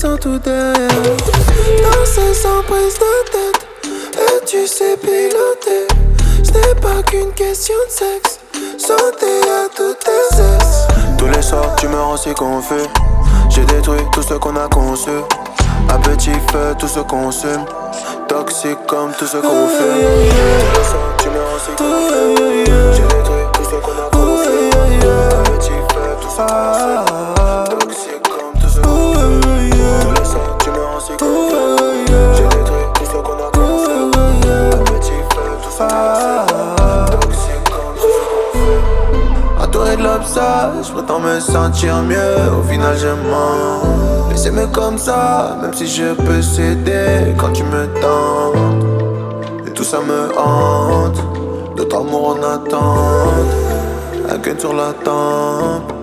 sont tout derrière. Danser sans prise de tête. Et tu sais piloter. Ce n'est pas qu'une question de sexe. Sauter à toutes tes aises. Tous les soirs tu me rends si confus. J'ai détruit tout ce qu'on a conçu. À petit feu tout se consume. Toxique comme tout ce qu'on fait. Tous les soirs tu me rends si confus. J'ai détruit tout ce qu'on a conçu. À petit feu tout se consume. Toxique comme tout ce qu'on fait. Tous les soirs tu me rends si confus. J'ai détruit tout ce qu'on a conçu. À petit feu tout se consume. Toxique comme tout ce qu'on fait. Entouré de l'obsession, je prétends me sentir mieux. Au final je mens. Mais c'est mieux comme ça, même si je peux céder quand tu me tentes. Et tout ça me hante, d'autres amours en attente. Un gun sur la tempe.